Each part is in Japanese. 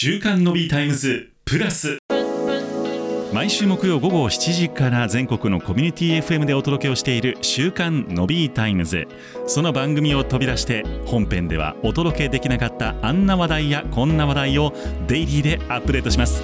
週刊のビータイムズプラス、毎週木曜午後7時から全国のコミュニティ FM でお届けをしている週刊のビータイムズ。その番組を飛び出して本編ではお届けできなかったあんな話題やこんな話題をデイリーでアップデートします。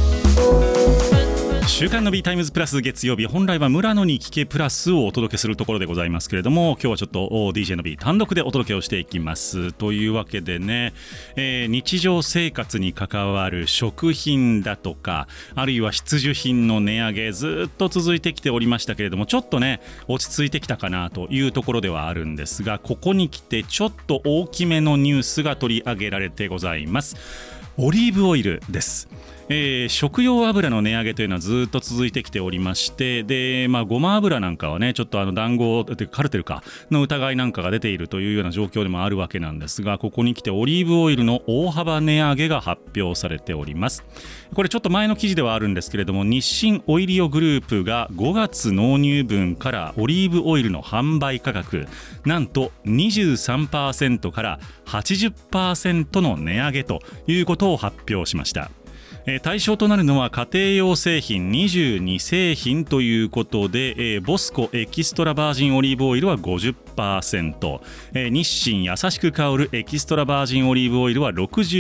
週刊の B タイムズプラス、月曜日、本来は村野に聞けプラスをお届けするところでございますけれども、今日はちょっと DJ の B 単独でお届けをしていきますというわけでね、日常生活に関わる食品だとか、あるいは必需品の値上げ、ずっと続いてきておりましたけれども、ちょっとね落ち着いてきたかなというところではあるんですが、ここに来てちょっと大きめのニュースが取り上げられてございます。オリーブオイルです。食用油の値上げというのはずっと続いてきておりまして、で、ごま油なんかはね、ちょっと談合カルテルかの疑いなんかが出ているというような状況でもあるわけなんですが、ここに来てオリーブオイルの大幅値上げが発表されております。これちょっと前の記事ではあるんですけれども、日清オイリオグループが5月納入分からオリーブオイルの販売価格、なんと 23% から80% の値上げということを発表しました。対象となるのは家庭用製品22製品ということで、ボスコエキストラバージンオリーブオイルは 50%、日清優しく香るエキストラバージンオリーブオイルは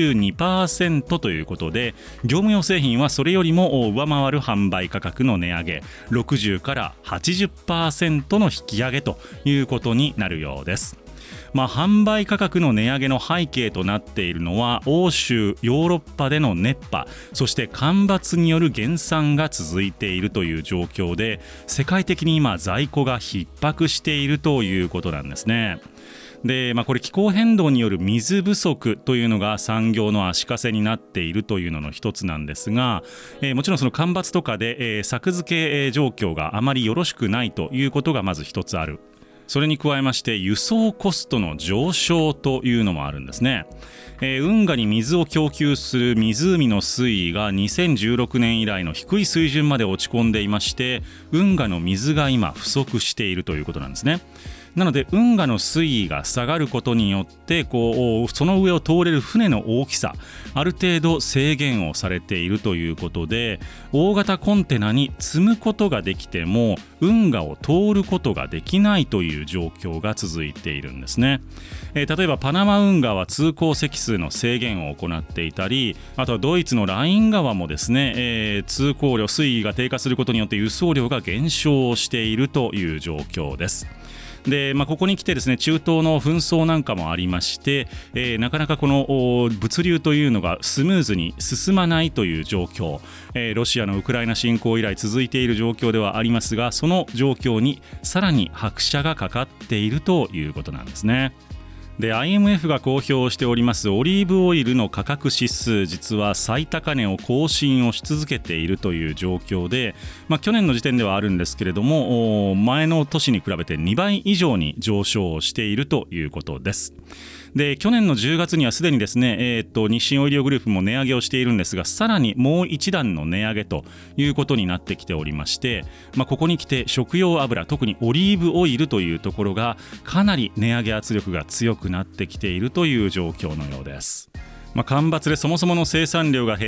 62% ということで、業務用製品はそれよりも上回る販売価格の値上げ、60から 80% の引き上げということになるようです。販売価格の値上げの背景となっているのは、欧州ヨーロッパでの熱波、そして干ばつによる減産が続いているという状況で、世界的に今在庫が逼迫しているということなんですね。で、これ気候変動による水不足というのが産業の足かせになっているというのの一つなんですが、もちろんその干ばつとかで、作付け状況があまりよろしくないということがまず一つある。それに加えまして、輸送コストの上昇というのもあるんですね。運河に水を供給する湖の水位が2016年以来の低い水準まで落ち込んでいまして、運河の水が今不足しているということなんですね。なので運河の水位が下がることによって、その上を通れる船の大きさ、ある程度制限をされているということで、大型コンテナに積むことができても運河を通ることができないという状況が続いているんですね。例えばパナマ運河は通行席数の制限を行っていたり、あとはドイツのライン川もですね、通行量、水位が低下することによって輸送量が減少しているという状況です。で、ここに来てですね、中東の紛争なんかもありまして、なかなかこの物流というのがスムーズに進まないという状況、ロシアのウクライナ侵攻以来続いている状況ではありますが、その状況にさらに拍車がかかっているということなんですね。で、 IMF が公表しておりますオリーブオイルの価格指数、実は最高値を更新をし続けているという状況で、去年の時点ではあるんですけれども、前の年に比べて2倍以上に上昇しているということです。で、去年の10月にはすでにですね、日清オイリオグループも値上げをしているんですが、さらにもう一段の値上げということになってきておりまして、ここに来て食用油、特にオリーブオイルというところがかなり値上げ圧力が強くなってきているという状況のようです。干ばつでそもそもの生産量が減って、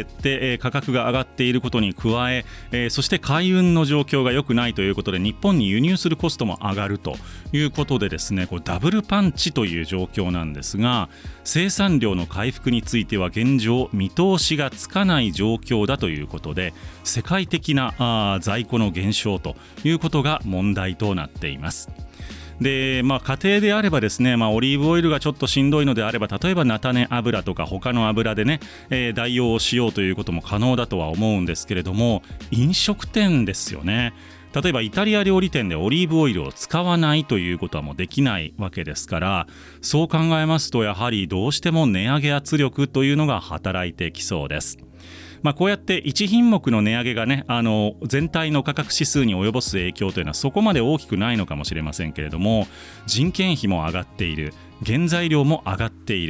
価格が上がっていることに加え、そして海運の状況が良くないということで、日本に輸入するコストも上がるということでですね、これダブルパンチという状況なんですが、生産量の回復については現状見通しがつかない状況だということで、世界的な在庫の減少ということが問題となっています。で、家庭であればですね、オリーブオイルがちょっとしんどいのであれば、例えば菜種油とか他の油でね、代用をしようということも可能だとは思うんですけれども、飲食店ですよね。例えばイタリア料理店でオリーブオイルを使わないということはもうできないわけですから、そう考えますとやはりどうしても値上げ圧力というのが働いてきそうです。こうやって1品目の値上げがね、全体の価格指数に及ぼす影響というのはそこまで大きくないのかもしれませんけれども、人件費も上がっている、原材料も上がっている、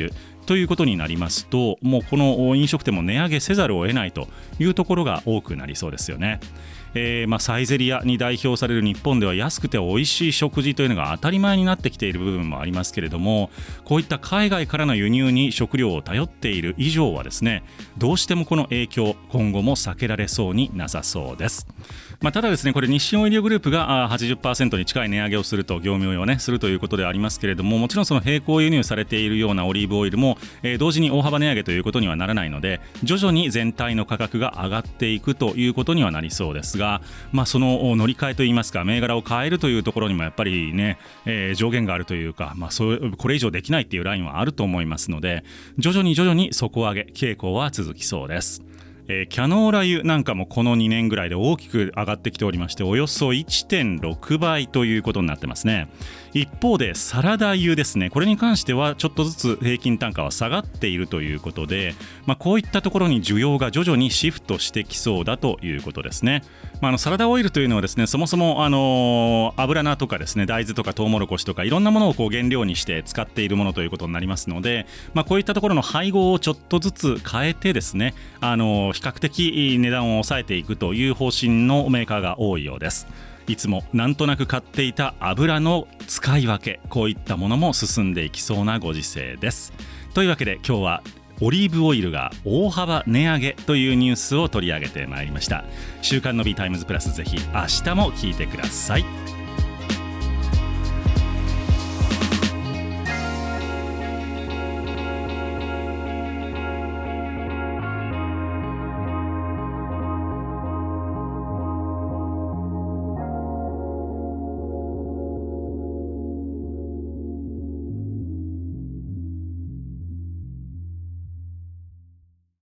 ということになりますと、もうこの飲食店も値上げせざるを得ないというところが多くなりそうですよね。サイゼリヤに代表される日本では安くて美味しい食事というのが当たり前になってきている部分もありますけれども、こういった海外からの輸入に食料を頼っている以上はですね、どうしてもこの影響今後も避けられそうになさそうです。ただですね、これ日清オイリオグループが80% に近い値上げをすると、業務用をねするということでありますけれども、もちろんその並行輸入されているようなオリーブオイルも、同時に大幅値上げということにはならないので、徐々に全体の価格が上がっていくということにはなりそうですが、その乗り換えといいますか、銘柄を変えるというところにもやっぱりね、上限があるというか、これ以上できないっていうラインはあると思いますので、徐々に底上げ傾向は続きそうです。キャノーラ油なんかもこの2年ぐらいで大きく上がってきておりまして、およそ 1.6 倍ということになってますね。一方でサラダ油ですね、これに関してはちょっとずつ平均単価は下がっているということで、こういったところに需要が徐々にシフトしてきそうだということですね。サラダオイルというのはですね、そもそも油菜とかですね、大豆とかトウモロコシとかいろんなものを原料にして使っているものということになりますので、こういったところの配合をちょっとずつ変えてですね、比較的値段を抑えていくという方針のメーカーが多いようです。いつもなんとなく買っていた油の使い分け、こういったものも進んでいきそうなご時世です。というわけで今日はオリーブオイルが大幅値上げというニュースを取り上げてまいりました。週刊の B タイムズプラス、ぜひ明日も聞いてください。